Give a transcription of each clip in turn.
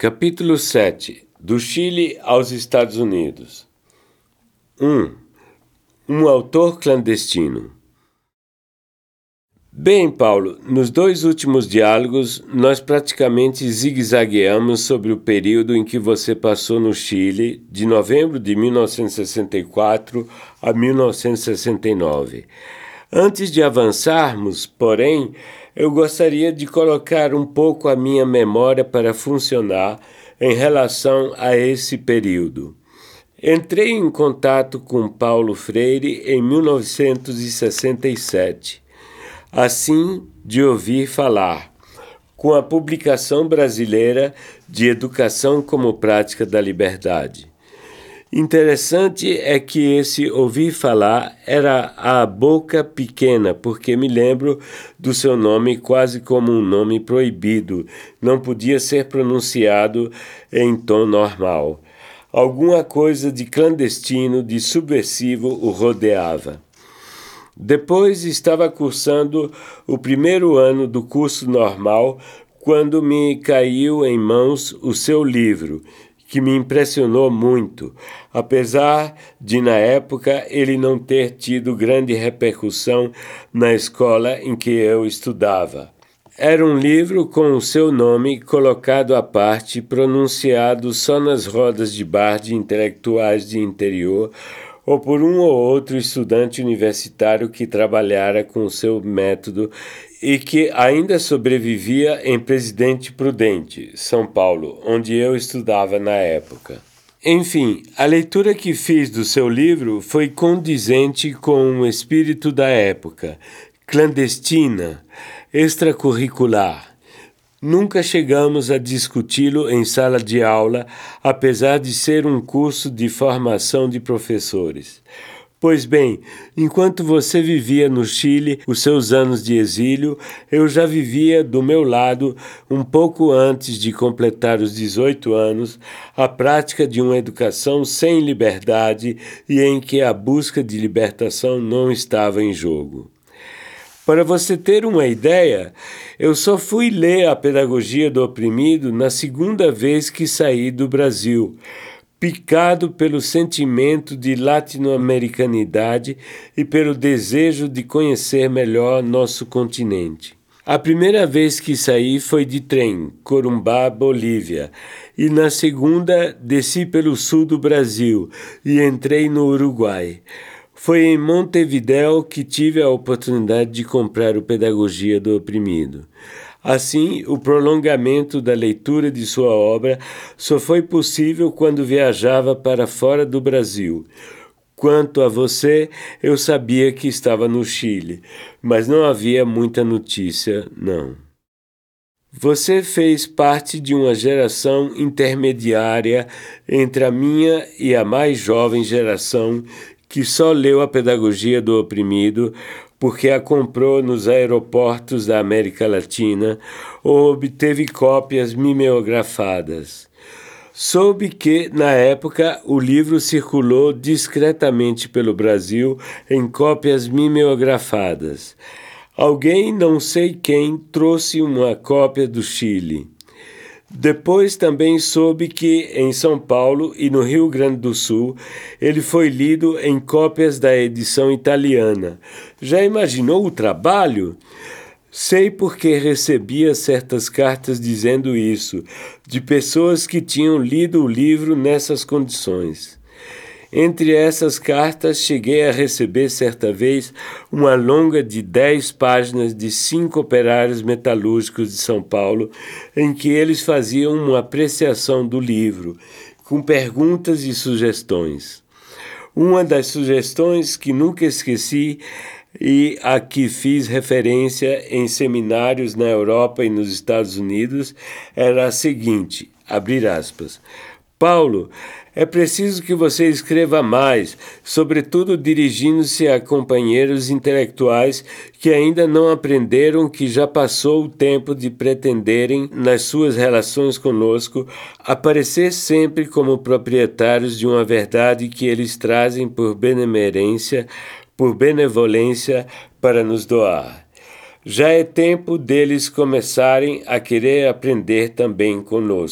Capítulo 7. Do Chile aos Estados Unidos. 1. Um autor clandestino. Bem, Paulo, nos dois últimos diálogos, nós praticamente zigue-zagueamos sobre o período em que você passou no Chile, de novembro de 1964 a 1969. Antes de avançarmos, porém, eu gostaria de colocar um pouco a minha memória para funcionar em relação a esse período. Entrei em contato com Paulo Freire em 1967, assim de ouvir falar, com a publicação brasileira de Educação como Prática da Liberdade. Interessante é que esse ouvir falar era a boca pequena, porque me lembro do seu nome quase como um nome proibido, não podia ser pronunciado em tom normal. Alguma coisa de clandestino, de subversivo o rodeava. Depois estava cursando o primeiro ano do curso normal quando me caiu em mãos o seu livro, que me impressionou muito, apesar de, na época, ele não ter tido grande repercussão na escola em que eu estudava. Era um livro com o seu nome colocado à parte, pronunciado só nas rodas de bar de intelectuais de interior ou por um ou outro estudante universitário que trabalhara com o seu método e que ainda sobrevivia em Presidente Prudente, São Paulo, onde eu estudava na época. Enfim, a leitura que fiz do seu livro foi condizente com o espírito da época, clandestina, extracurricular. Nunca chegamos a discuti-lo em sala de aula, apesar de ser um curso de formação de professores. Pois bem, enquanto você vivia no Chile os seus anos de exílio, eu já vivia do meu lado, um pouco antes de completar os 18 anos, a prática de uma educação sem liberdade e em que a busca de libertação não estava em jogo. Para você ter uma ideia, eu só fui ler a Pedagogia do Oprimido na segunda vez que saí do Brasil, picado pelo sentimento de latino-americanidade e pelo desejo de conhecer melhor nosso continente. A primeira vez que saí foi de trem, Corumbá, Bolívia, e na segunda desci pelo sul do Brasil e entrei no Uruguai. Foi em Montevidéu que tive a oportunidade de comprar o Pedagogia do Oprimido. Assim, o prolongamento da leitura de sua obra só foi possível quando viajava para fora do Brasil. Quanto a você, eu sabia que estava no Chile, mas não havia muita notícia, não. Você fez parte de uma geração intermediária entre a minha e a mais jovem geração que só leu a Pedagogia do Oprimido porque a comprou nos aeroportos da América Latina ou obteve cópias mimeografadas. Soube que, na época, o livro circulou discretamente pelo Brasil em cópias mimeografadas. Alguém, não sei quem, trouxe uma cópia do Chile. Depois também soube que, em São Paulo e no Rio Grande do Sul, ele foi lido em cópias da edição italiana. Já imaginou o trabalho? Sei porque recebia certas cartas dizendo isso, de pessoas que tinham lido o livro nessas condições. Entre essas cartas, cheguei a receber certa vez uma longa de 10 páginas de 5 operários metalúrgicos de São Paulo, em que eles faziam uma apreciação do livro, com perguntas e sugestões. Uma das sugestões que nunca esqueci e a que fiz referência em seminários na Europa e nos Estados Unidos era a seguinte, abrir aspas, Paulo, é preciso que você escreva mais, sobretudo dirigindo-se a companheiros intelectuais que ainda não aprenderam que já passou o tempo de pretenderem, nas suas relações conosco, aparecer sempre como proprietários de uma verdade que eles trazem por benemerência, por benevolência para nos doar. Já é tempo deles começarem a querer aprender também conosco.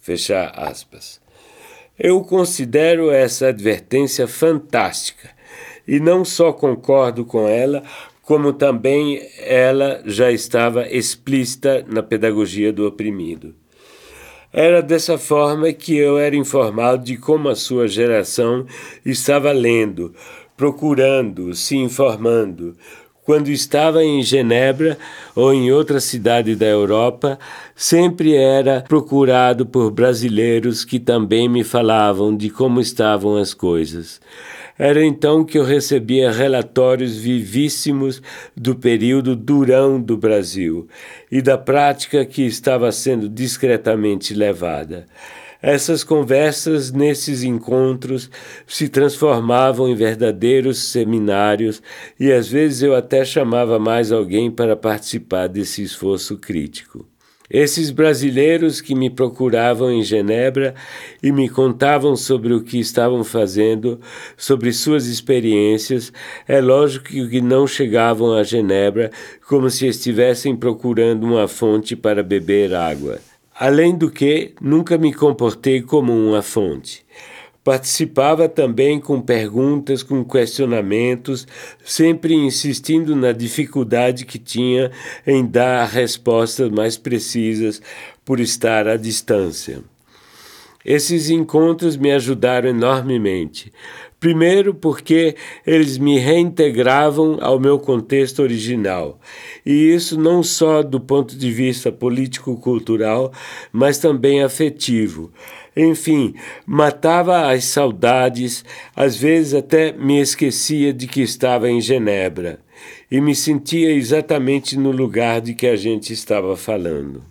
Fechar aspas. Eu considero essa advertência fantástica e não só concordo com ela, como também ela já estava explícita na pedagogia do oprimido. Era dessa forma que eu era informado de como a sua geração estava lendo, procurando, se informando. Quando estava em Genebra ou em outra cidade da Europa, sempre era procurado por brasileiros que também me falavam de como estavam as coisas. Era então que eu recebia relatórios vivíssimos do período durão do Brasil e da prática que estava sendo discretamente levada. Essas conversas nesses encontros se transformavam em verdadeiros seminários e às vezes eu até chamava mais alguém para participar desse esforço crítico. Esses brasileiros que me procuravam em Genebra e me contavam sobre o que estavam fazendo, sobre suas experiências, é lógico que não chegavam a Genebra como se estivessem procurando uma fonte para beber água. Além do que, nunca me comportei como uma fonte. Participava também com perguntas, com questionamentos, sempre insistindo na dificuldade que tinha em dar respostas mais precisas por estar à distância. Esses encontros me ajudaram enormemente. Primeiro porque eles me reintegravam ao meu contexto original. E isso não só do ponto de vista político-cultural, mas também afetivo. Enfim, matava as saudades, às vezes até me esquecia de que estava em Genebra e me sentia exatamente no lugar de que a gente estava falando.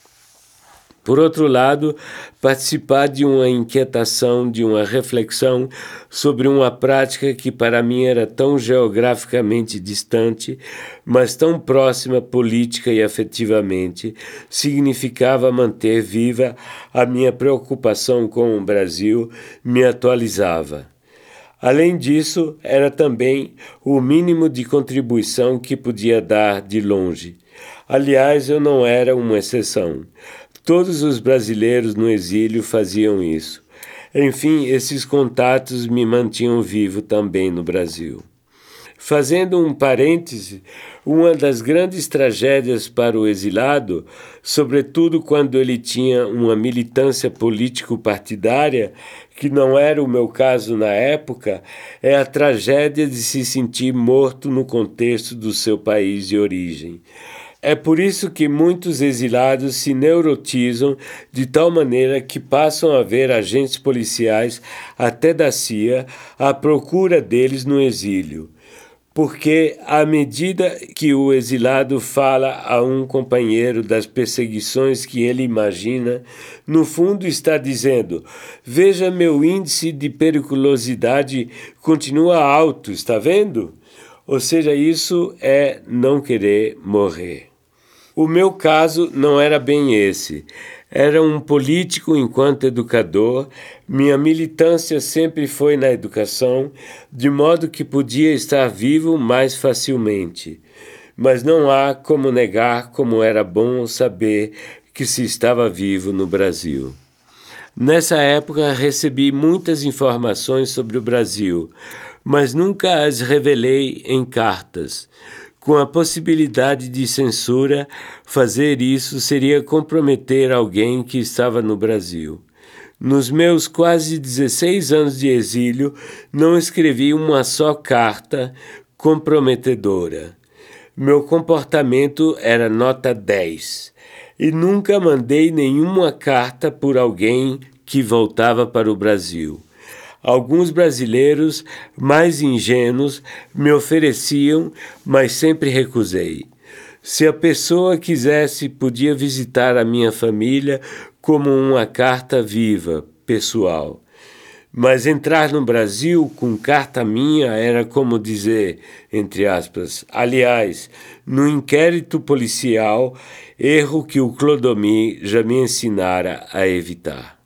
Por outro lado, participar de uma inquietação, de uma reflexão sobre uma prática que para mim era tão geograficamente distante, mas tão próxima política e afetivamente, significava manter viva a minha preocupação com o Brasil, me atualizava. Além disso, era também o mínimo de contribuição que podia dar de longe. Aliás, eu não era uma exceção. Todos os brasileiros no exílio faziam isso. Enfim, esses contatos me mantinham vivo também no Brasil. Fazendo um parêntese, uma das grandes tragédias para o exilado, sobretudo quando ele tinha uma militância político-partidária, que não era o meu caso na época, é a tragédia de se sentir morto no contexto do seu país de origem. É por isso que muitos exilados se neurotizam de tal maneira que passam a ver agentes policiais, até da CIA, à procura deles no exílio. Porque, à medida que o exilado fala a um companheiro das perseguições que ele imagina, no fundo está dizendo: veja, meu índice de periculosidade continua alto, está vendo? Ou seja, isso é não querer morrer. O meu caso não era bem esse. Era um político enquanto educador, minha militância sempre foi na educação, de modo que podia estar vivo mais facilmente. Mas não há como negar como era bom saber que se estava vivo no Brasil. Nessa época recebi muitas informações sobre o Brasil, mas nunca as revelei em cartas. Com a possibilidade de censura, fazer isso seria comprometer alguém que estava no Brasil. Nos meus quase 16 anos de exílio, não escrevi uma só carta comprometedora. Meu comportamento era nota 10 e nunca mandei nenhuma carta por alguém que voltava para o Brasil. Alguns brasileiros, mais ingênuos, me ofereciam, mas sempre recusei. Se a pessoa quisesse, podia visitar a minha família como uma carta viva, pessoal. Mas entrar no Brasil com carta minha era como dizer, entre aspas, aliás, no inquérito policial, erro que o Clodomir já me ensinara a evitar.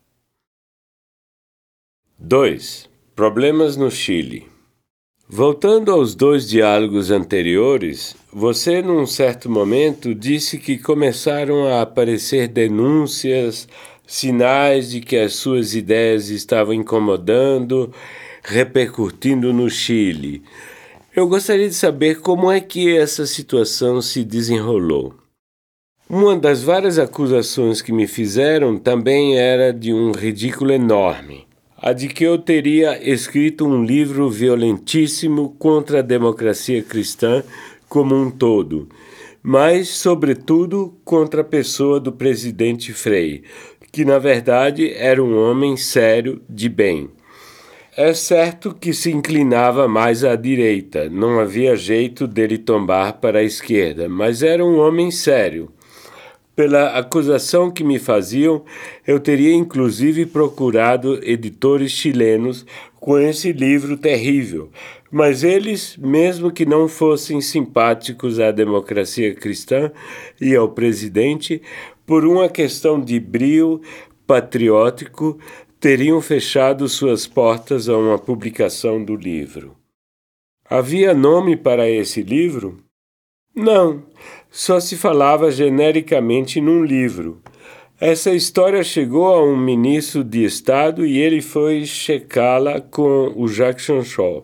2. Problemas no Chile. Voltando aos 2 diálogos anteriores, você, num certo momento, disse que começaram a aparecer denúncias sinais de que as suas ideias estavam incomodando, repercutindo no Chile. Eu gostaria de saber como é que essa situação se desenrolou. Uma das várias acusações que me fizeram também era de um ridículo enorme, a de que eu teria escrito um livro violentíssimo contra a democracia cristã como um todo, mas, sobretudo, contra a pessoa do presidente Frei, que na verdade era um homem sério de bem. É certo que se inclinava mais à direita, não havia jeito dele tombar para a esquerda, mas era um homem sério. Pela acusação que me faziam, eu teria inclusive procurado editores chilenos com esse livro terrível, mas eles, mesmo que não fossem simpáticos à democracia cristã e ao presidente, por uma questão de brio patriótico, teriam fechado suas portas a uma publicação do livro. Havia nome para esse livro? Não, só se falava genericamente num livro. Essa história chegou a um ministro de Estado e ele foi checá-la com o Jacques Chanchol.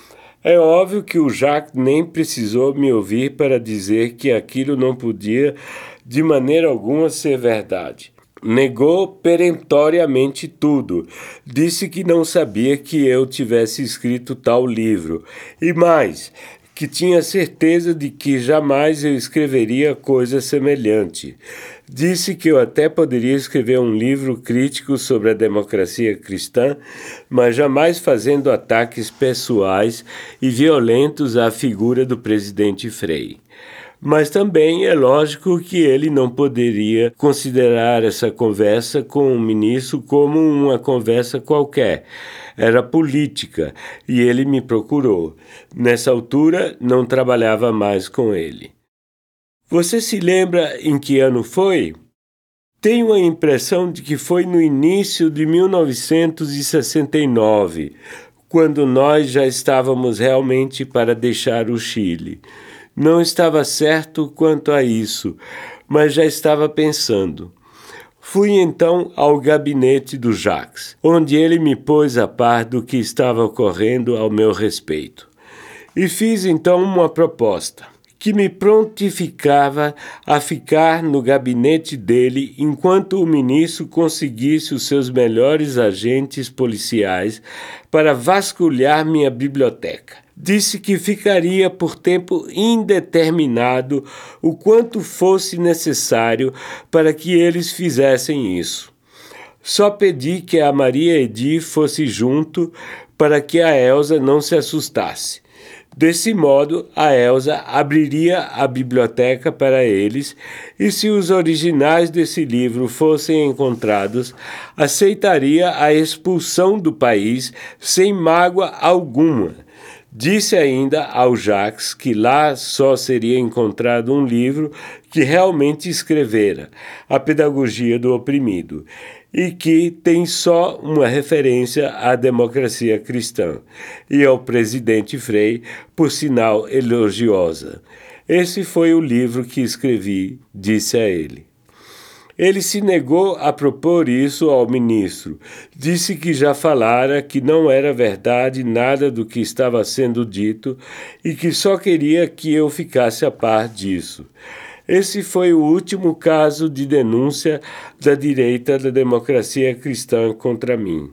É óbvio que o Jacques nem precisou me ouvir para dizer que aquilo não podia de maneira alguma ser verdade. Negou peremptoriamente tudo. Disse que não sabia que eu tivesse escrito tal livro. E mais, que tinha certeza de que jamais eu escreveria coisa semelhante. Disse que eu até poderia escrever um livro crítico sobre a democracia cristã, mas jamais fazendo ataques pessoais e violentos à figura do presidente Frei. Mas também é lógico que ele não poderia considerar essa conversa com o ministro como uma conversa qualquer. Era política e ele me procurou. Nessa altura, não trabalhava mais com ele. Você se lembra em que ano foi? Tenho a impressão de que foi no início de 1969, quando nós já estávamos realmente para deixar o Chile. Não estava certo quanto a isso, mas já estava pensando. Fui então ao gabinete do Jacques, onde ele me pôs a par do que estava ocorrendo ao meu respeito. E fiz então uma proposta, que me prontificava a ficar no gabinete dele enquanto o ministro conseguisse os seus melhores agentes policiais para vasculhar minha biblioteca. Disse que ficaria por tempo indeterminado o quanto fosse necessário para que eles fizessem isso. Só pedi que a Maria Edi fosse junto para que a Elsa não se assustasse. Desse modo, a Elsa abriria a biblioteca para eles e, se os originais desse livro fossem encontrados, aceitaria a expulsão do país sem mágoa alguma. Disse ainda ao Jacques que lá só seria encontrado um livro que realmente escrevera, A Pedagogia do Oprimido, e que tem só uma referência à democracia cristã e ao presidente Frei, por sinal elogiosa. Esse foi o livro que escrevi, disse a ele. Ele se negou a propor isso ao ministro. Disse que já falara, que não era verdade nada do que estava sendo dito e que só queria que eu ficasse a par disso. Esse foi o último caso de denúncia da direita da democracia cristã contra mim.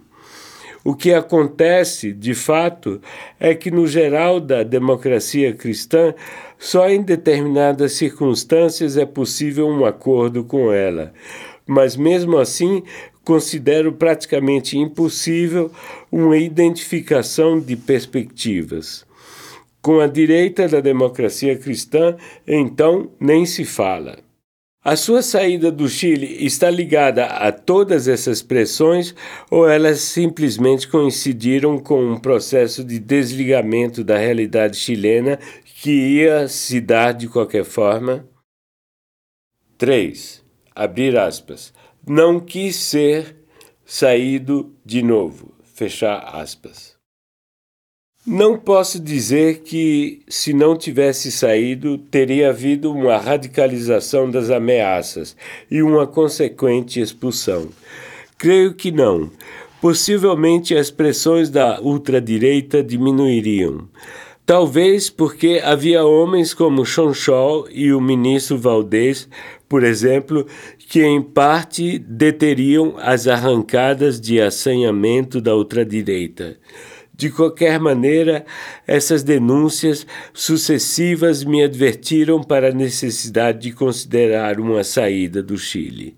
O que acontece, de fato, é que, no geral da democracia cristã, só em determinadas circunstâncias é possível um acordo com ela. Mas, mesmo assim, considero praticamente impossível uma identificação de perspectivas. Com a direita da democracia cristã, então, nem se fala. A sua saída do Chile está ligada a todas essas pressões ou elas simplesmente coincidiram com um processo de desligamento da realidade chilena que ia se dar de qualquer forma? 3. Abrir aspas. Não quis ser saído de novo. Fechar aspas. Não posso dizer que, se não tivesse saído, teria havido uma radicalização das ameaças e uma consequente expulsão. Creio que não. Possivelmente as pressões da ultradireita diminuiriam. Talvez porque havia homens como Chonchol e o ministro Valdez, por exemplo, que em parte deteriam as arrancadas de assanhamento da ultradireita. De qualquer maneira, essas denúncias sucessivas me advertiram para a necessidade de considerar uma saída do Chile.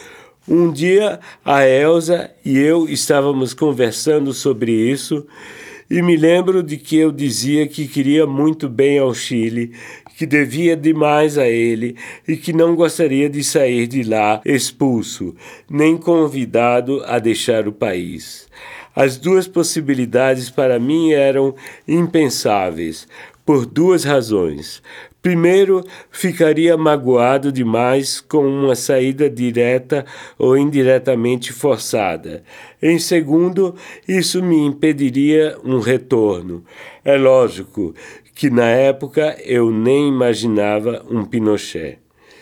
Um dia, a Elsa e eu estávamos conversando sobre isso e me lembro de que eu dizia que queria muito bem ao Chile, que devia demais a ele e que não gostaria de sair de lá expulso, nem convidado a deixar o país. As duas possibilidades para mim eram impensáveis, por duas razões. Primeiro, ficaria magoado demais com uma saída direta ou indiretamente forçada. Em segundo, isso me impediria um retorno. É lógico que na época eu nem imaginava um Pinochet.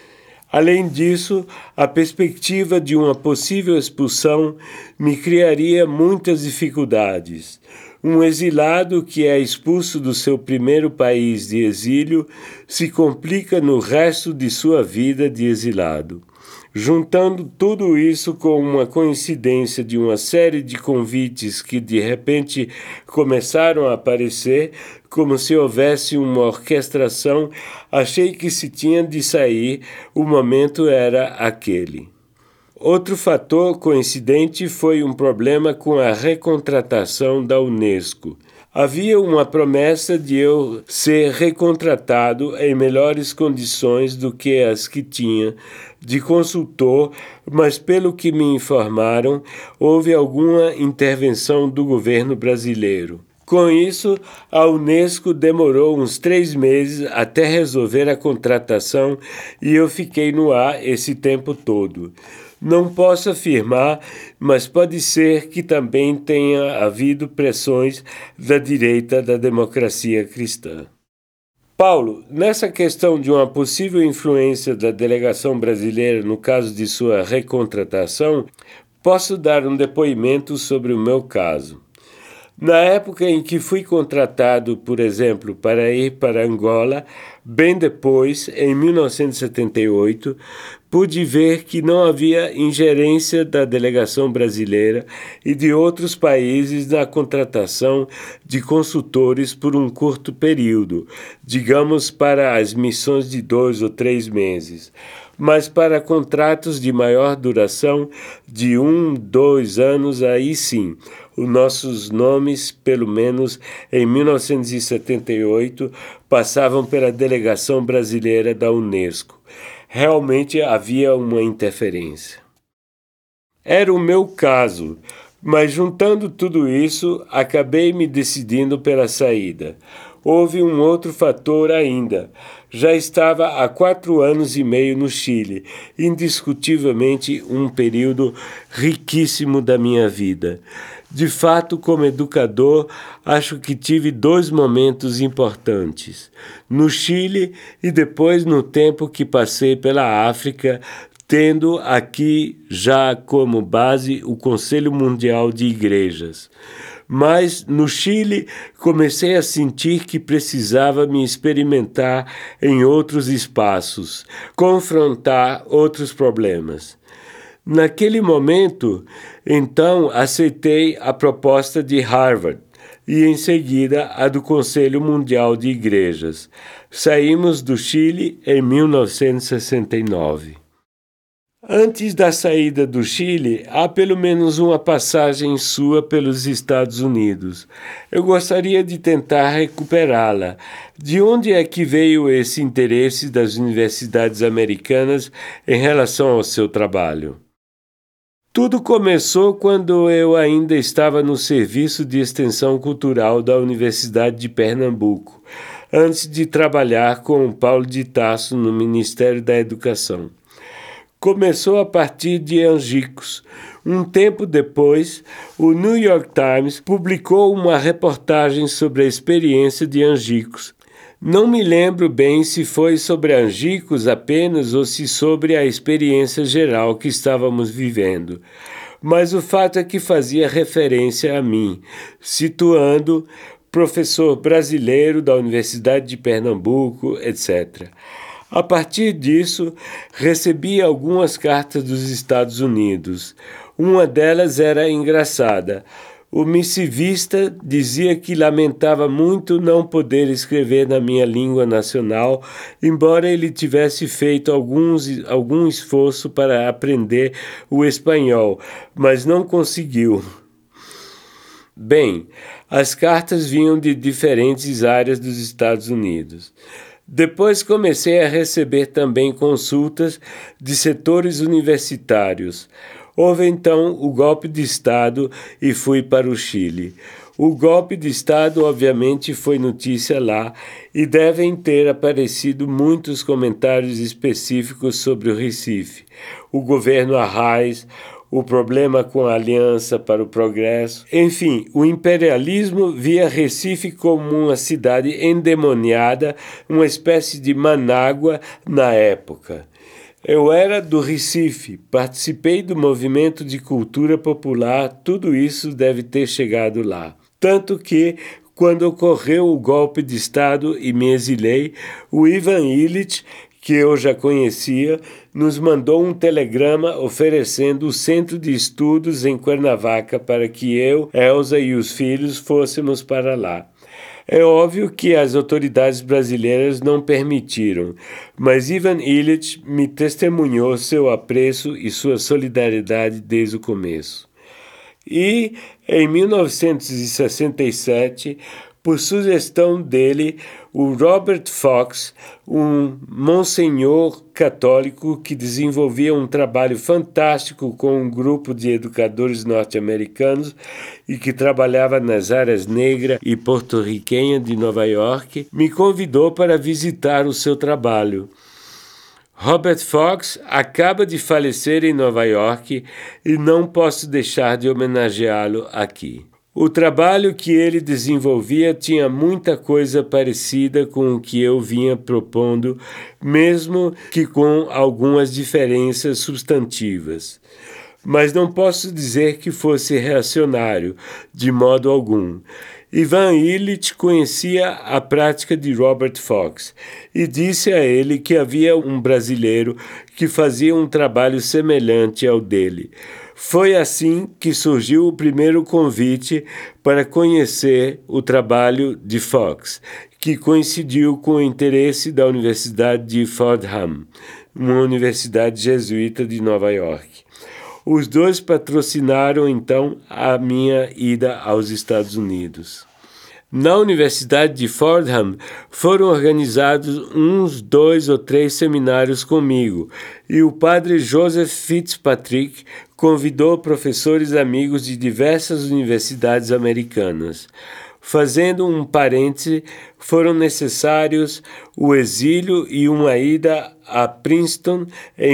Além disso, a perspectiva de uma possível expulsão me criaria muitas dificuldades. Um exilado que é expulso do seu primeiro país de exílio se complica no resto de sua vida de exilado. Juntando tudo isso com uma coincidência de uma série de convites que de repente começaram a aparecer, como se houvesse uma orquestração, achei que se tinha de sair, o momento era aquele. Outro fator coincidente foi um problema com a recontratação da Unesco. Havia uma promessa de eu ser recontratado em melhores condições do que as que tinha de consultor, mas pelo que me informaram, houve alguma intervenção do governo brasileiro. Com isso, a Unesco demorou uns 3 meses até resolver a contratação e eu fiquei no ar esse tempo todo. Não posso afirmar, mas pode ser que também tenha havido pressões da direita da democracia cristã. Paulo, nessa questão de uma possível influência da delegação brasileira no caso de sua recontratação, posso dar um depoimento sobre o meu caso. Na época em que fui contratado, por exemplo, para ir para Angola, bem depois, em 1978, pude ver que não havia ingerência da delegação brasileira e de outros países na contratação de consultores por um curto período, digamos para as missões de 2 ou 3 meses. Mas para contratos de maior duração, de 1, 2 anos, aí sim, os nossos nomes, pelo menos em 1978, passavam pela delegação brasileira da Unesco. Realmente havia uma interferência. Era o meu caso, mas juntando tudo isso, acabei me decidindo pela saída. Houve um outro fator ainda. Já estava há 4 anos e meio no Chile, indiscutivelmente um período riquíssimo da minha vida. De fato, como educador, acho que tive 2 momentos importantes. No Chile e depois no tempo que passei pela África, tendo aqui já como base o Conselho Mundial de Igrejas. Mas, no Chile, comecei a sentir que precisava me experimentar em outros espaços, confrontar outros problemas. Naquele momento, então, aceitei a proposta de Harvard e, em seguida, a do Conselho Mundial de Igrejas. Saímos do Chile em 1969. Antes da saída do Chile, há pelo menos uma passagem sua pelos Estados Unidos. Eu gostaria de tentar recuperá-la. De onde é que veio esse interesse das universidades americanas em relação ao seu trabalho? Tudo começou quando eu ainda estava no Serviço de Extensão Cultural da Universidade de Pernambuco, antes de trabalhar com Paulo de Tarso no Ministério da Educação. começou a partir de Angicos. Um tempo depois, o New York Times publicou uma reportagem sobre a experiência de Angicos. Não me lembro bem se foi sobre Angicos apenas ou se sobre a experiência geral que estávamos vivendo. Mas o fato é que fazia referência a mim, situando professor brasileiro da Universidade de Pernambuco, etc. A partir disso, recebi algumas cartas dos Estados Unidos. Uma delas era engraçada. O missivista dizia que lamentava muito não poder escrever na minha língua nacional, embora ele tivesse feito algum esforço para aprender o espanhol, mas não conseguiu. Bem, as cartas vinham de diferentes áreas dos Estados Unidos. Depois comecei a receber também consultas de setores universitários. Houve então o golpe de Estado e fui para o Chile. O golpe de Estado, obviamente, foi notícia lá e devem ter aparecido muitos comentários específicos sobre o Recife, o governo Arraes, o problema com a Aliança para o Progresso. Enfim, o imperialismo via Recife como uma cidade endemoniada, uma espécie de Manágua na época. Eu era do Recife, participei do movimento de cultura popular, tudo isso deve ter chegado lá. Tanto que, quando ocorreu o golpe de Estado e me exilei, o Ivan Illich, que eu já conhecia, nos mandou um telegrama oferecendo o centro de estudos em Cuernavaca para que eu, Elza e os filhos fôssemos para lá. É óbvio que as autoridades brasileiras não permitiram, mas Ivan Illich me testemunhou seu apreço e sua solidariedade desde o começo. E, em 1967, por sugestão dele, o Robert Fox, um monsenhor católico que desenvolvia um trabalho fantástico com um grupo de educadores norte-americanos e que trabalhava nas áreas negra e porto-riquenha de Nova York, me convidou para visitar o seu trabalho. Robert Fox acaba de falecer em Nova York e não posso deixar de homenageá-lo aqui. O trabalho que ele desenvolvia tinha muita coisa parecida com o que eu vinha propondo, mesmo que com algumas diferenças substantivas. Mas não posso dizer que fosse reacionário, de modo algum. Ivan Illich conhecia a prática de Robert Fox e disse a ele que havia um brasileiro que fazia um trabalho semelhante ao dele. Foi assim que surgiu o primeiro convite para conhecer o trabalho de Fox, que coincidiu com o interesse da Universidade de Fordham, uma universidade jesuíta de Nova York. Os dois patrocinaram, então, a minha ida aos Estados Unidos. Na Universidade de Fordham foram organizados uns 2 ou 3 seminários comigo, e o padre Joseph Fitzpatrick convidou professores amigos de diversas universidades americanas. Fazendo um parêntese, foram necessários o exílio e uma ida a Princeton em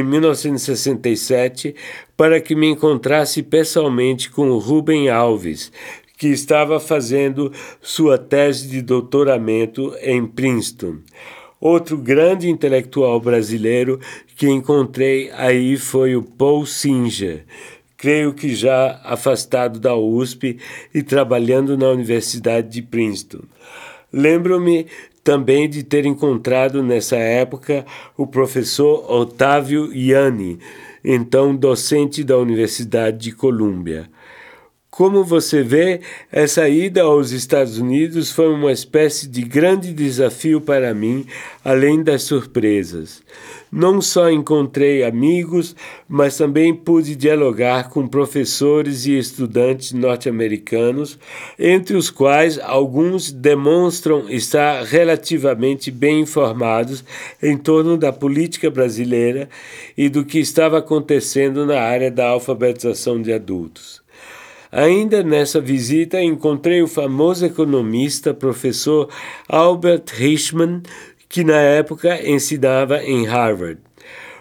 1967 para que me encontrasse pessoalmente com o Rubem Alves, que estava fazendo sua tese de doutoramento em Princeton. Outro grande intelectual brasileiro que encontrei aí foi o Paul Singer, creio que já afastado da USP e trabalhando na Universidade de Princeton. Lembro-me também de ter encontrado nessa época o professor Otávio Ianni, então docente da Universidade de Colômbia. Como você vê, essa ida aos Estados Unidos foi uma espécie de grande desafio para mim, além das surpresas. Não só encontrei amigos, mas também pude dialogar com professores e estudantes norte-americanos, entre os quais alguns demonstram estar relativamente bem informados em torno da política brasileira e do que estava acontecendo na área da alfabetização de adultos. Ainda nessa visita encontrei o famoso economista professor Albert Hirschman, que na época ensinava em Harvard.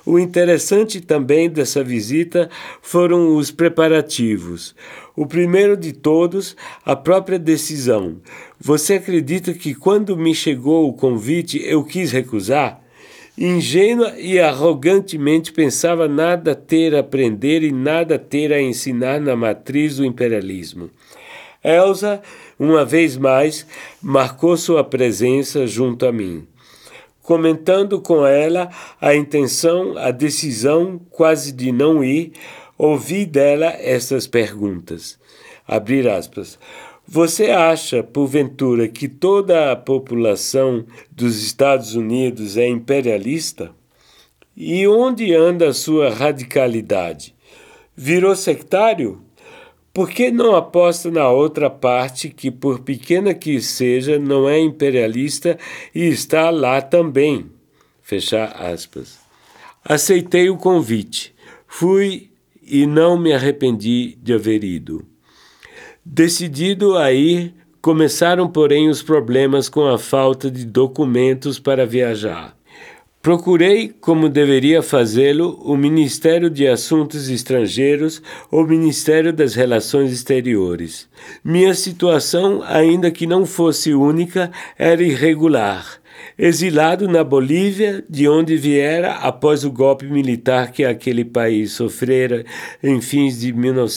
O interessante também dessa visita foram os preparativos. O primeiro de todos, a própria decisão. Você acredita que quando me chegou o convite eu quis recusar? Ingênua e arrogantemente pensava nada ter a aprender e nada ter a ensinar na matriz do imperialismo. Elsa, uma vez mais, marcou sua presença junto a mim. Comentando com ela a intenção, a decisão quase de não ir, ouvi dela estas perguntas. Abrir aspas. Você acha, porventura, que toda a população dos Estados Unidos é imperialista? E onde anda a sua radicalidade? Virou sectário? Por que não aposta na outra parte que, por pequena que seja, não é imperialista e está lá também? Fechar aspas. Aceitei o convite. Fui e não me arrependi de haver ido. Decidido a ir, começaram, porém, os problemas com a falta de documentos para viajar. Procurei, como deveria fazê-lo, o Ministério de Assuntos Estrangeiros ou Ministério das Relações Exteriores. Minha situação, ainda que não fosse única, era irregular. Exilado na Bolívia, de onde viera após o golpe militar que aquele país sofrera em fins de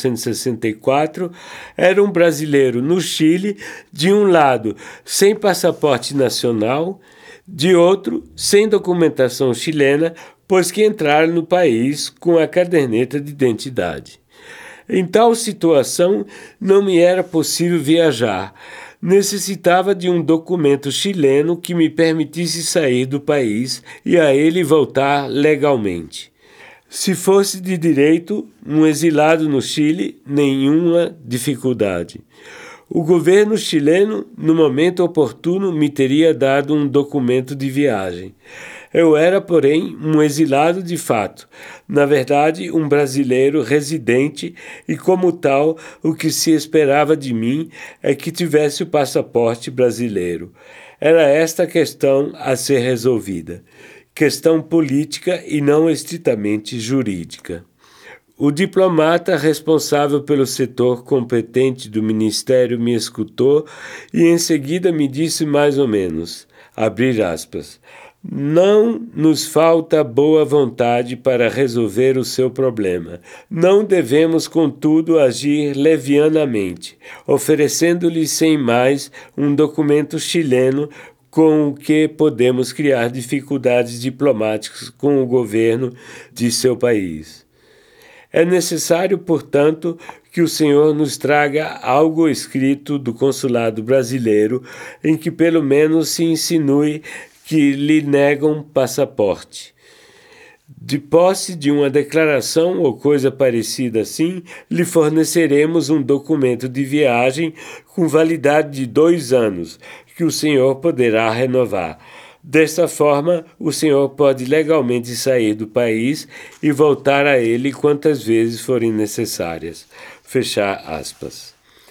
1964, era um brasileiro no Chile, de um lado, sem passaporte nacional, de outro, sem documentação chilena, pois que entraram no país com a caderneta de identidade. Em tal situação, não me era possível viajar. Necessitava de um documento chileno que me permitisse sair do país e a ele voltar legalmente. Se fosse de direito, um exilado no Chile, nenhuma dificuldade. O governo chileno, no momento oportuno, me teria dado um documento de viagem. Eu era, porém, um exilado de fato, na verdade, um brasileiro residente, e como tal, o que se esperava de mim é que tivesse o passaporte brasileiro. Era esta a questão a ser resolvida, questão política e não estritamente jurídica. O diplomata responsável pelo setor competente do ministério me escutou e em seguida me disse mais ou menos, abrir aspas, não nos falta boa vontade para resolver o seu problema. Não devemos, contudo, agir levianamente, oferecendo-lhe sem mais um documento chileno com o que podemos criar dificuldades diplomáticas com o governo de seu país. É necessário, portanto, que o senhor nos traga algo escrito do consulado brasileiro em que pelo menos se insinue que lhe negam passaporte. De posse de uma declaração ou coisa parecida assim, lhe forneceremos um documento de viagem com validade de 2 anos, que o senhor poderá renovar. Desta forma, o senhor pode legalmente sair do país e voltar a ele quantas vezes forem necessárias. Fechar aspas.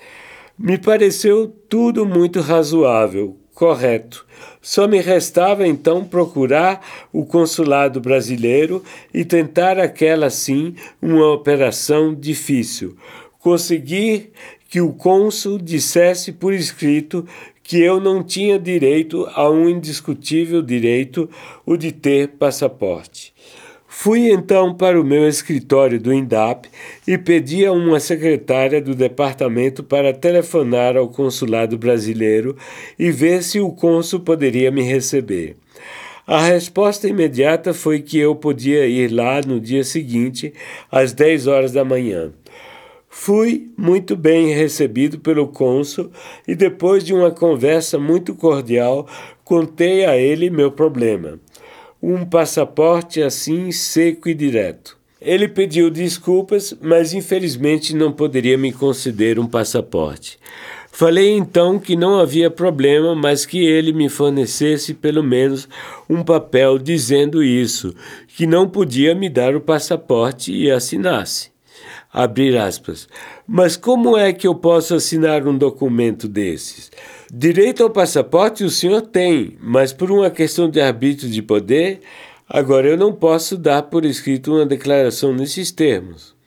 Me pareceu tudo muito razoável, correto. Só me restava então procurar o consulado brasileiro e tentar aquela sim uma operação difícil. Conseguir que o cônsul dissesse por escrito que eu não tinha direito a um indiscutível direito, o de ter passaporte. Fui então para o meu escritório do INDAP e pedi a uma secretária do departamento para telefonar ao consulado brasileiro e ver se o cônsul poderia me receber. A resposta imediata foi que eu podia ir lá no dia seguinte, às 10 horas da manhã. Fui muito bem recebido pelo cônsul e depois de uma conversa muito cordial, contei a ele meu problema. Um passaporte assim seco e direto. Ele pediu desculpas, mas infelizmente não poderia me conceder um passaporte. Falei então que não havia problema, mas que ele me fornecesse pelo menos um papel dizendo isso, que não podia me dar o passaporte e assinasse. Abrir aspas. Mas como é que eu posso assinar um documento desses? Direito ao passaporte o senhor tem, mas por uma questão de arbítrio de poder, Agora, eu não posso dar por escrito uma declaração nesses termos.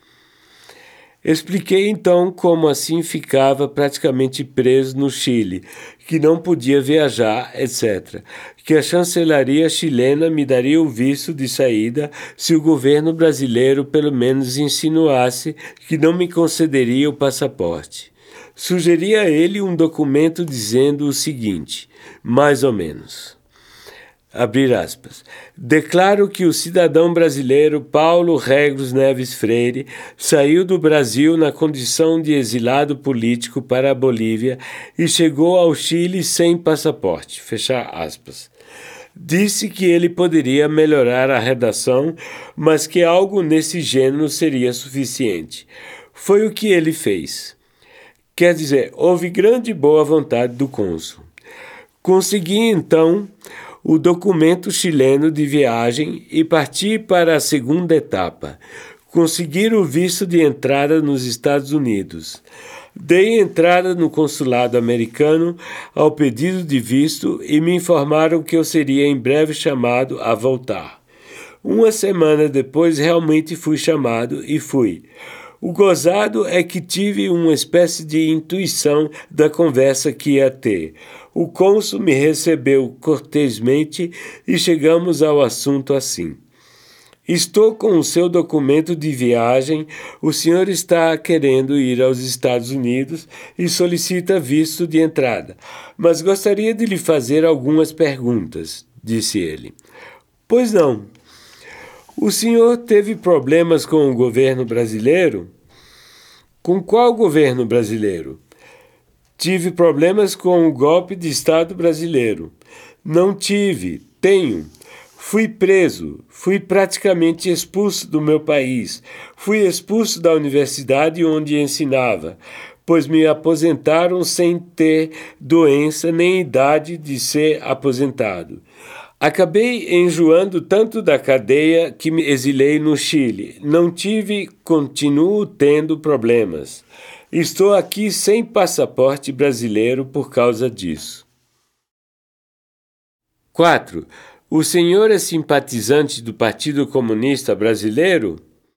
Expliquei então como assim ficava praticamente preso no Chile, que não podia viajar, etc. Que a chancelaria chilena me daria o visto de saída se o governo brasileiro pelo menos insinuasse que não me concederia o passaporte. Sugeri a ele um documento dizendo o seguinte, mais ou menos. Abrir aspas. Declaro que o cidadão brasileiro Paulo Regos Neves Freire saiu do Brasil na condição de exilado político para a Bolívia e chegou ao Chile sem passaporte. Fechar aspas. Disse que ele poderia melhorar a redação, mas que algo nesse gênero seria suficiente. Foi o que ele fez. Quer dizer, houve grande boa vontade do cônsul. Consegui, então, o documento chileno de viagem e parti para a segunda etapa, conseguir o visto de entrada nos Estados Unidos. Dei entrada no consulado americano ao pedido de visto e me informaram que eu seria em breve chamado a voltar. Uma semana depois realmente fui chamado e fui. O gozado é que tive uma espécie de intuição da conversa que ia ter. O cônsul me recebeu cortesmente e chegamos ao assunto assim. Estou com o seu documento de viagem, o senhor está querendo ir aos Estados Unidos e solicita visto de entrada, mas gostaria de lhe fazer algumas perguntas, disse ele. Pois não. O senhor teve problemas com o governo brasileiro? Com qual governo brasileiro? Tive problemas com o golpe de Estado brasileiro. Não tive, tenho. Fui preso, fui praticamente expulso do meu país. Fui expulso da universidade onde ensinava, pois me aposentaram sem ter doença nem idade de ser aposentado. Acabei enjoando tanto da cadeia que me exilei no Chile. Não tive, continuo tendo problemas. Estou aqui sem passaporte brasileiro por causa disso. 4. O senhor é simpatizante do Partido Comunista Brasileiro?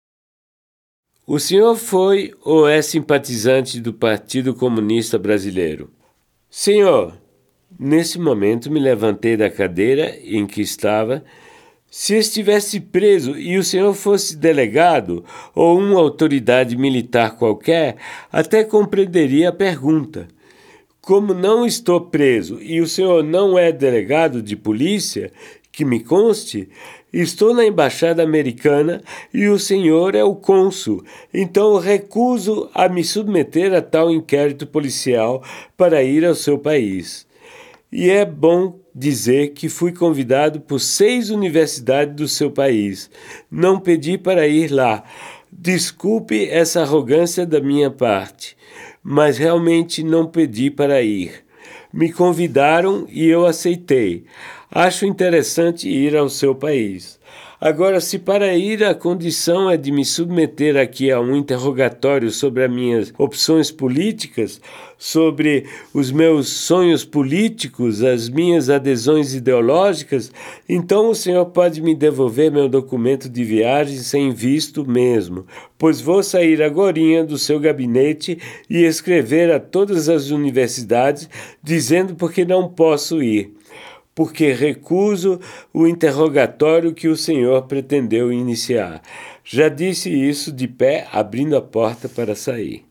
O senhor foi ou é simpatizante do Partido Comunista Brasileiro? Senhor, nesse momento me levantei da cadeira em que estava. Se estivesse preso e o senhor fosse delegado ou uma autoridade militar qualquer, até compreenderia a pergunta. Como não estou preso e o senhor não é delegado de polícia, que me conste, estou na embaixada americana e o senhor é o cônsul, então recuso a me submeter a tal inquérito policial para ir ao seu país. E é bom dizer que fui convidado por 6 universidades do seu país. Não pedi para ir lá. Desculpe essa arrogância da minha parte, mas realmente não pedi para ir. Me convidaram e eu aceitei. Acho interessante ir ao seu país. Agora, se para ir a condição é de me submeter aqui a um interrogatório sobre as minhas opções políticas, sobre os meus sonhos políticos, as minhas adesões ideológicas, então o senhor pode me devolver meu documento de viagem sem visto mesmo, pois vou sair agorinha do seu gabinete e escrever a todas as universidades dizendo porque não posso ir. Porque recuso o interrogatório que o senhor pretendeu iniciar. Já disse isso de pé, abrindo a porta para sair.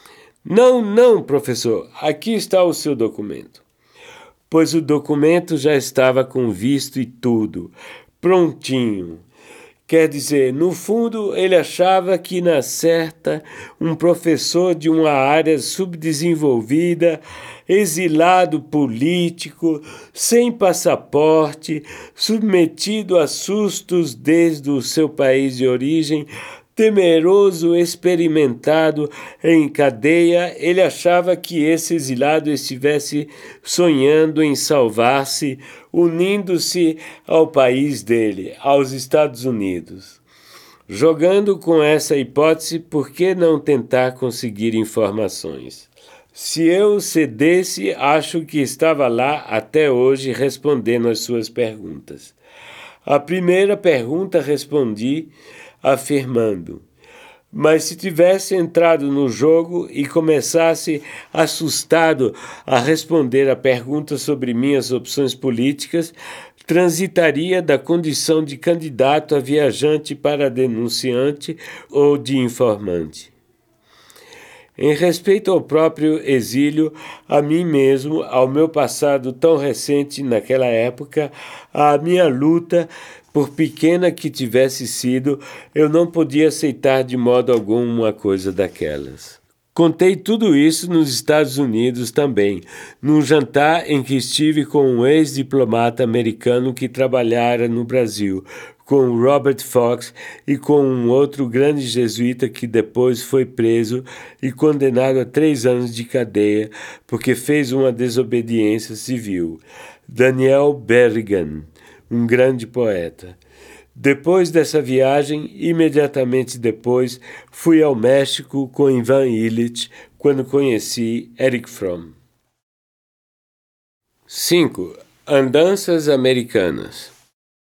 Não, professor, aqui está o seu documento. Pois o documento já estava com visto e tudo, prontinho. Quer dizer, no fundo, ele achava que, na certa, um professor de uma área subdesenvolvida, exilado político, sem passaporte, submetido a sustos desde o seu país de origem, temeroso, experimentado em cadeia, ele achava que esse exilado estivesse sonhando em salvar-se, unindo-se ao país dele, aos Estados Unidos. Jogando com essa hipótese, por que não tentar conseguir informações? Se eu cedesse, acho que estava lá até hoje respondendo às suas perguntas. À primeira pergunta respondi afirmando: mas se tivesse entrado no jogo e começasse assustado a responder a perguntas sobre minhas opções políticas, transitaria da condição de candidato a viajante para denunciante ou de informante. Em respeito ao próprio exílio, a mim mesmo, ao meu passado tão recente naquela época, à minha luta, por pequena que tivesse sido, eu não podia aceitar de modo algum uma coisa daquelas. Contei tudo isso nos Estados Unidos também, num jantar em que estive com um ex-diplomata americano que trabalhara no Brasil, com Robert Fox e com um outro grande jesuíta que depois foi preso e condenado a 3 anos de cadeia porque fez uma desobediência civil, Daniel Berrigan, um grande poeta. Depois dessa viagem, imediatamente depois, fui ao México com Ivan Illich, quando conheci Erich Fromm. 5. Andanças americanas.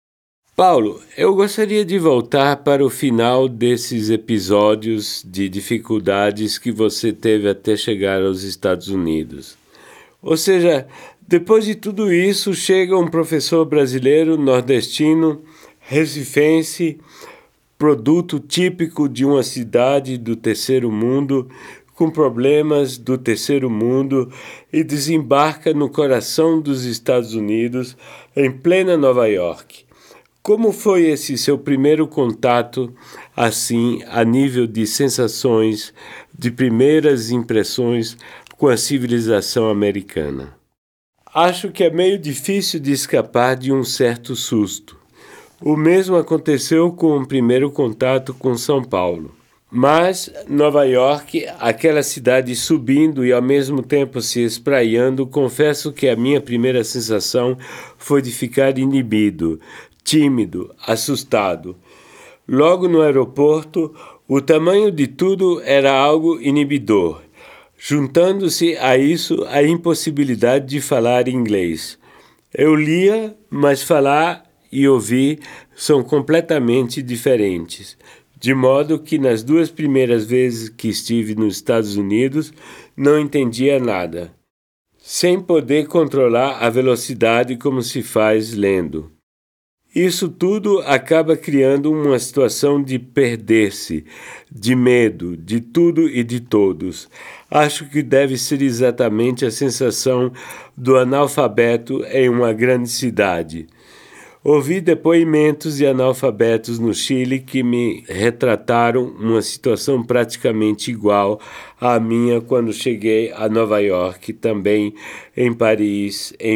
Paulo, eu gostaria de voltar para o final desses episódios de dificuldades que você teve até chegar aos Estados Unidos. Ou seja, depois de tudo isso, chega um professor brasileiro, nordestino, recifense, produto típico de uma cidade do terceiro mundo, com problemas do terceiro mundo, e desembarca no coração dos Estados Unidos, em plena Nova York. Como foi esse seu primeiro contato, assim, a nível de sensações, de primeiras impressões com a civilização americana? Acho que é meio difícil de escapar de um certo susto. O mesmo aconteceu com o primeiro contato com São Paulo. Mas Nova York, aquela cidade subindo e ao mesmo tempo se espraiando, confesso que a minha primeira sensação foi de ficar inibido, tímido, assustado. Logo no aeroporto, o tamanho de tudo era algo inibidor, juntando-se a isso a impossibilidade de falar inglês. Eu lia, mas falar e ouvir são completamente diferentes, de modo que nas 2 primeiras vezes que estive nos Estados Unidos não entendia nada, sem poder controlar a velocidade como se faz lendo. Isso tudo acaba criando uma situação de perder-se, de medo, de tudo e de todos. Acho que deve ser exatamente a sensação do analfabeto em uma grande cidade. Ouvi depoimentos de analfabetos no Chile que me retrataram uma situação praticamente igual à minha quando cheguei a Nova York, também em Paris, em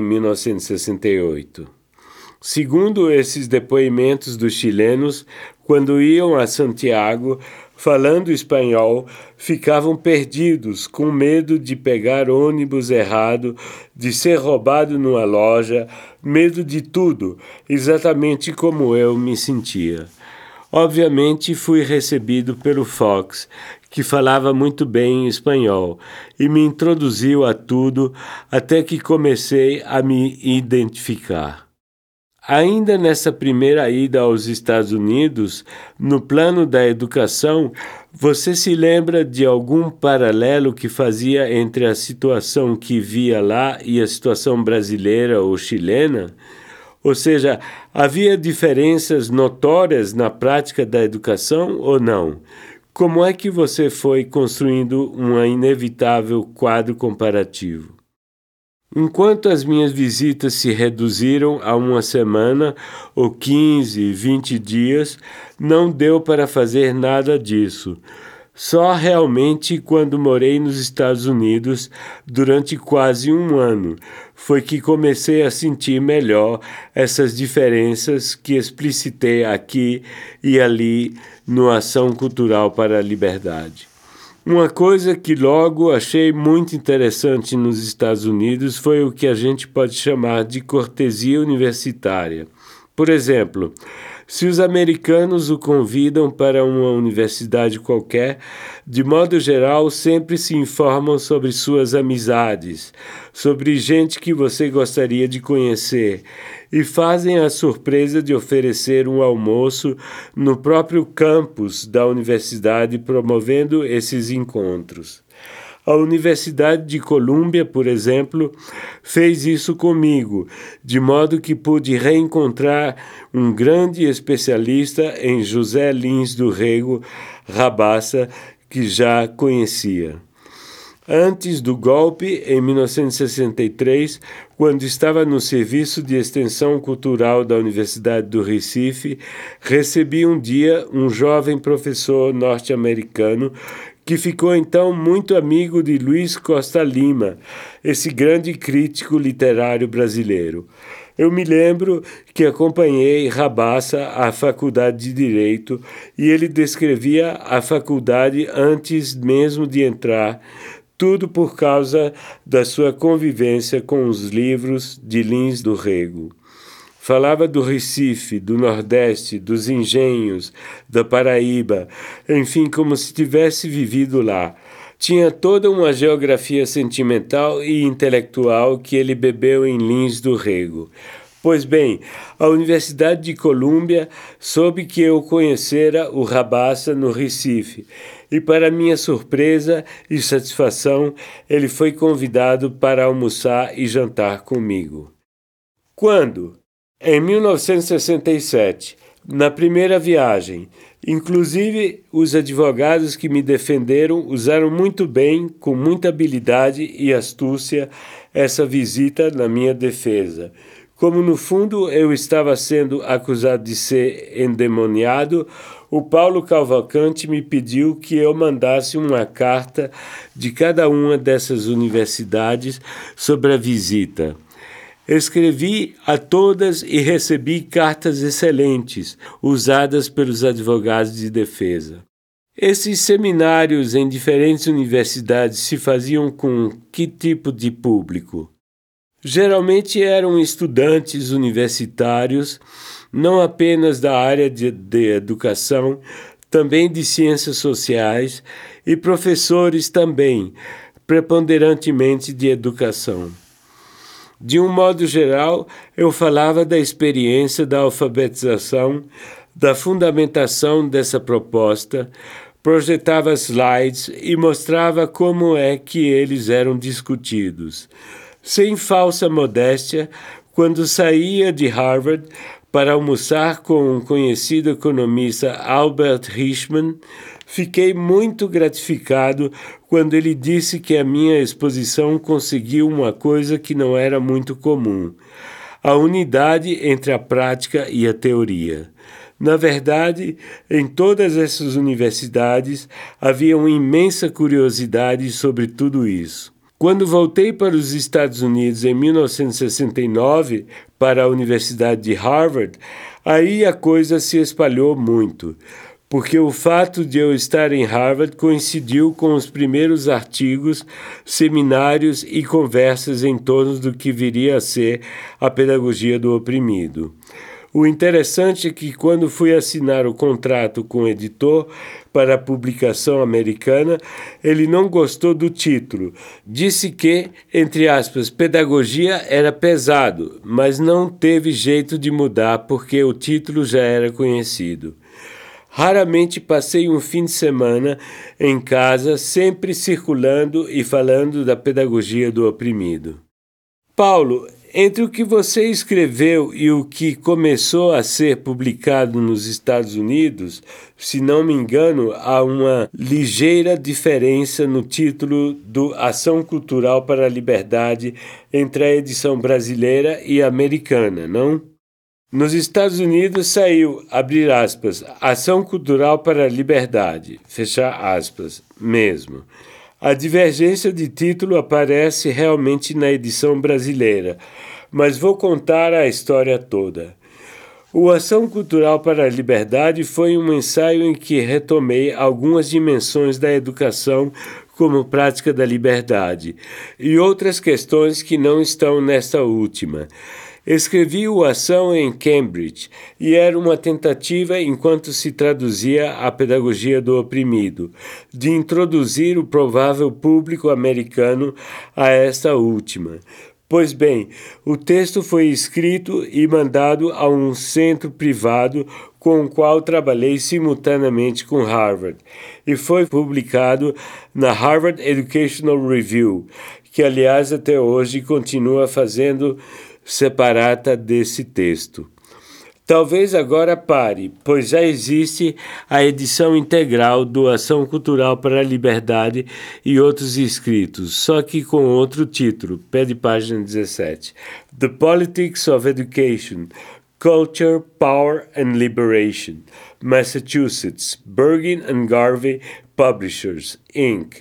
1968. Segundo esses depoimentos dos chilenos, quando iam a Santiago, falando espanhol, ficavam perdidos, com medo de pegar ônibus errado, de ser roubado numa loja, medo de tudo, exatamente como eu me sentia. Obviamente fui recebido pelo Fox, que falava muito bem espanhol, e me introduziu a tudo até que comecei a me identificar. Ainda nessa primeira ida aos Estados Unidos, no plano da educação, você se lembra de algum paralelo que fazia entre a situação que via lá e a situação brasileira ou chilena? Ou seja, havia diferenças notórias na prática da educação ou não? Como é que você foi construindo um inevitável quadro comparativo? Enquanto as minhas visitas se reduziram a uma semana ou 15, 20 dias, não deu para fazer nada disso. Só realmente quando morei nos Estados Unidos durante quase um ano foi que comecei a sentir melhor essas diferenças que explicitei aqui e ali no Ação Cultural para a Liberdade. Uma coisa que logo achei muito interessante nos Estados Unidos foi o que a gente pode chamar de cortesia universitária. Por exemplo, Se os americanos o convidam para uma universidade qualquer, de modo geral, sempre se informam sobre suas amizades, sobre gente que você gostaria de conhecer, e fazem a surpresa de oferecer um almoço no próprio campus da universidade, promovendo esses encontros. A Universidade de Colômbia, por exemplo, fez isso comigo, de modo que pude reencontrar um grande especialista em José Lins do Rego Rabassa, que já conhecia. Antes do golpe, em 1963, quando estava no Serviço de Extensão Cultural da Universidade do Recife, recebi um dia um jovem professor norte-americano que ficou então muito amigo de Luiz Costa Lima, esse grande crítico literário brasileiro. Eu me lembro que acompanhei Rabassa à Faculdade de Direito e ele descrevia a faculdade antes mesmo de entrar, tudo por causa da sua convivência com os livros de Lins do Rego. Falava do Recife, do Nordeste, dos engenhos, da Paraíba, enfim, como se tivesse vivido lá. Tinha toda uma geografia sentimental e intelectual que ele bebeu em Lins do Rego. Pois bem, a Universidade de Colômbia soube que eu conhecera o Rabassa no Recife, e para minha surpresa e satisfação, ele foi convidado para almoçar e jantar comigo. Quando? Em 1967, na primeira viagem. Inclusive, os advogados que me defenderam usaram muito bem, com muita habilidade e astúcia, essa visita na minha defesa. Como no fundo eu estava sendo acusado de ser endemoniado, o Paulo Cavalcante me pediu que eu mandasse uma carta de cada uma dessas universidades sobre a visita. Escrevi a todas e recebi cartas excelentes, usadas pelos advogados de defesa. Esses seminários em diferentes universidades se faziam com que tipo de público? Geralmente eram estudantes universitários, não apenas da área de educação, também de ciências sociais, e professores também, preponderantemente de educação. De um modo geral, eu falava da experiência da alfabetização, da fundamentação dessa proposta, projetava slides e mostrava como é que eles eram discutidos. Sem falsa modéstia, quando saía de Harvard para almoçar com o conhecido economista Albert Hirschman, fiquei muito gratificado quando ele disse que a minha exposição conseguiu uma coisa que não era muito comum: a unidade entre a prática e a teoria. Na verdade, em todas essas universidades havia uma imensa curiosidade sobre tudo isso. Quando voltei para os Estados Unidos em 1969, para a Universidade de Harvard, aí a coisa se espalhou muito, porque o fato de eu estar em Harvard coincidiu com os primeiros artigos, seminários e conversas em torno do que viria a ser a pedagogia do oprimido. O interessante é que, quando fui assinar o contrato com o editor para a publicação americana, ele não gostou do título. Disse que, entre aspas, pedagogia era pesado, mas não teve jeito de mudar porque o título já era conhecido. Raramente passei um fim de semana em casa, sempre circulando e falando da pedagogia do oprimido. Paulo, entre o que você escreveu e o que começou a ser publicado nos Estados Unidos, se não me engano, há uma ligeira diferença no título do Ação Cultural para a Liberdade entre a edição brasileira e a americana, não? Nos Estados Unidos saiu, abrir aspas, Ação Cultural para a Liberdade, fechar aspas, mesmo. A divergência de título aparece realmente na edição brasileira, mas vou contar a história toda. O Ação Cultural para a Liberdade foi um ensaio em que retomei algumas dimensões da educação como prática da liberdade e outras questões que não estão nesta última. Escrevi o Ação em Cambridge e era uma tentativa, enquanto se traduzia a pedagogia do oprimido, de introduzir o provável público americano a esta última. Pois bem, o texto foi escrito e mandado a um centro privado com o qual trabalhei simultaneamente com Harvard, e foi publicado na Harvard Educational Review, que aliás até hoje continua fazendo separata desse texto. Talvez agora pare, pois já existe a edição integral do Ação Cultural para a Liberdade e outros escritos, só que com outro título, pé de página 17. The Politics of Education, Culture, Power and Liberation, Massachusetts, Bergin and Garvey Publishers, Inc.,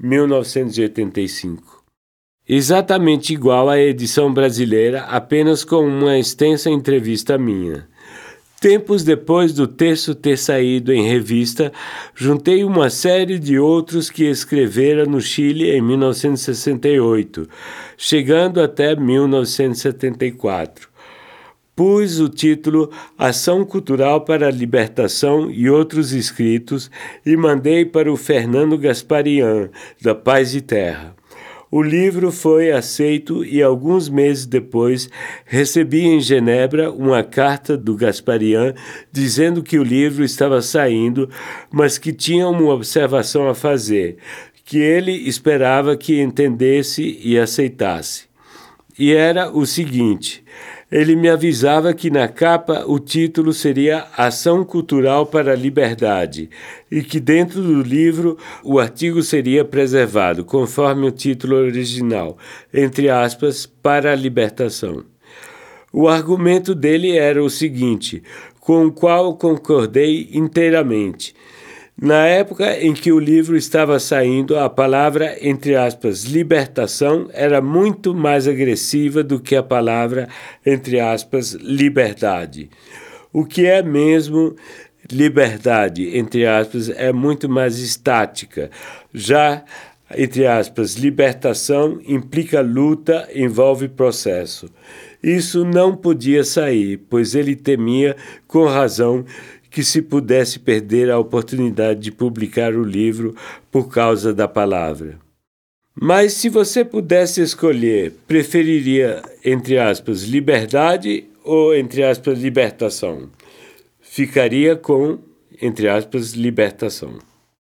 1985. Exatamente igual à edição brasileira, apenas com uma extensa entrevista minha. Tempos depois do texto ter saído em revista, juntei uma série de outros que escrevera no Chile em 1968, chegando até 1974. Pus o título Ação Cultural para a Libertação e outros escritos e mandei para o Fernando Gasparian, da Paz e Terra. O livro foi aceito e alguns meses depois recebi em Genebra uma carta do Gasparian dizendo que o livro estava saindo, mas que tinha uma observação a fazer, que ele esperava que entendesse e aceitasse. E era o seguinte: ele me avisava que na capa o título seria Ação Cultural para a Liberdade e que dentro do livro o artigo seria preservado, conforme o título original, entre aspas, para a libertação. O argumento dele era o seguinte, com o qual concordei inteiramente. Na época em que o livro estava saindo, a palavra, entre aspas, libertação era muito mais agressiva do que a palavra, entre aspas, liberdade. O que é mesmo liberdade, entre aspas, é muito mais estática. Já, entre aspas, libertação implica luta, envolve processo. Isso não podia sair, pois ele temia, com razão, que se pudesse perder a oportunidade de publicar o livro por causa da palavra. Mas se você pudesse escolher, preferiria, entre aspas, liberdade ou, entre aspas, libertação? Ficaria com, entre aspas, libertação.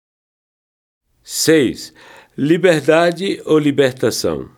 6. Liberdade ou libertação?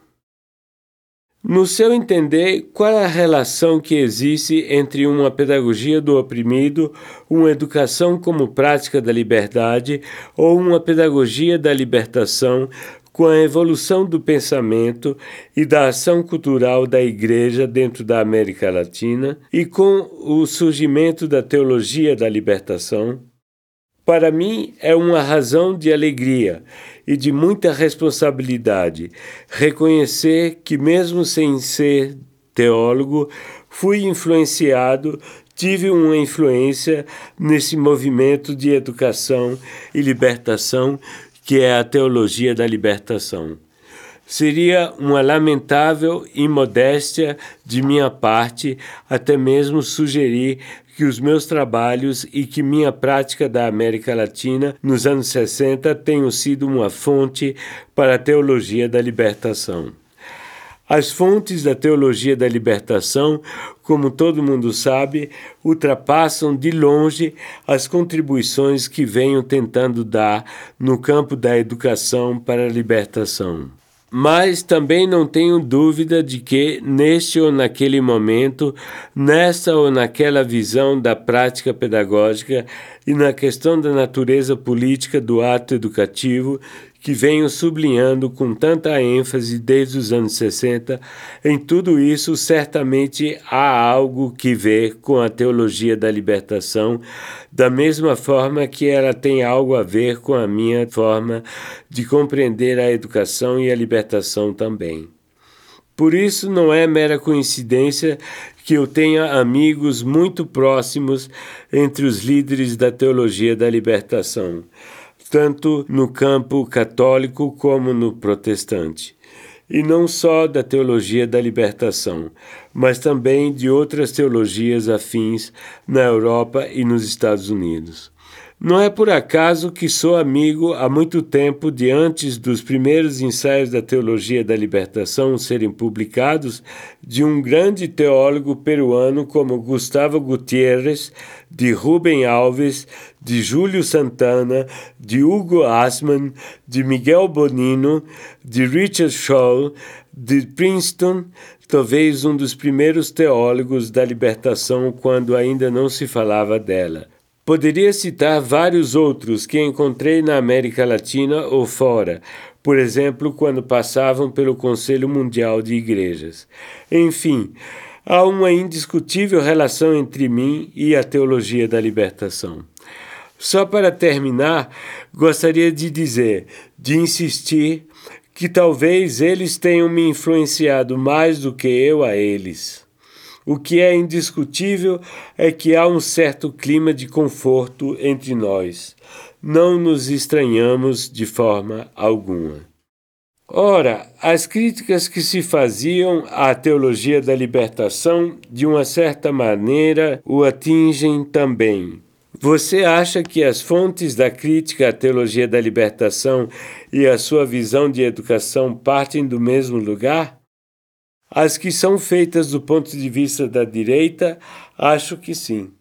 No seu entender, qual é a relação que existe entre uma pedagogia do oprimido, uma educação como prática da liberdade ou uma pedagogia da libertação com a evolução do pensamento e da ação cultural da Igreja dentro da América Latina e com o surgimento da teologia da libertação? Para mim, é uma razão de alegria e de muita responsabilidade reconhecer que, mesmo sem ser teólogo, fui influenciado, tive uma influência nesse movimento de educação e libertação que é a teologia da libertação. Seria uma lamentável imodéstia de minha parte até mesmo sugerir que os meus trabalhos e que minha prática da América Latina nos anos 60 tenham sido uma fonte para a teologia da libertação. As fontes da teologia da libertação, como todo mundo sabe, ultrapassam de longe as contribuições que venho tentando dar no campo da educação para a libertação. Mas também não tenho dúvida de que, neste ou naquele momento, nesta ou naquela visão da prática pedagógica e na questão da natureza política do ato educativo, que venho sublinhando com tanta ênfase desde os anos 60, em tudo isso certamente há algo que ver com a teologia da libertação, da mesma forma que ela tem algo a ver com a minha forma de compreender a educação e a libertação também. Por isso não é mera coincidência que eu tenha amigos muito próximos entre os líderes da teologia da libertação, tanto no campo católico como no protestante. e não só da teologia da libertação, mas também de outras teologias afins na Europa e nos Estados Unidos. Não é por acaso que sou amigo há muito tempo de antes dos primeiros ensaios da teologia da libertação serem publicados de um grande teólogo peruano como Gustavo Gutiérrez, de Rubem Alves, de Júlio Santana, de Hugo Assmann, de Miguel Bonino, de Richard Scholl, de Princeton, talvez um dos primeiros teólogos da libertação quando ainda não se falava dela. Poderia citar vários outros que encontrei na América Latina ou fora, por exemplo, quando passavam pelo Conselho Mundial de Igrejas. Enfim, há uma indiscutível relação entre mim e a teologia da libertação. Só para terminar, gostaria de insistir, que talvez eles tenham me influenciado mais do que eu a eles. O que é indiscutível é que há um certo clima de conforto entre nós. Não nos estranhamos de forma alguma. Ora, as críticas que se faziam à teologia da libertação, de uma certa maneira, o atingem também. Você acha que as fontes da crítica à teologia da libertação e a sua visão de educação partem do mesmo lugar? As que são feitas do ponto de vista da direita, acho que sim.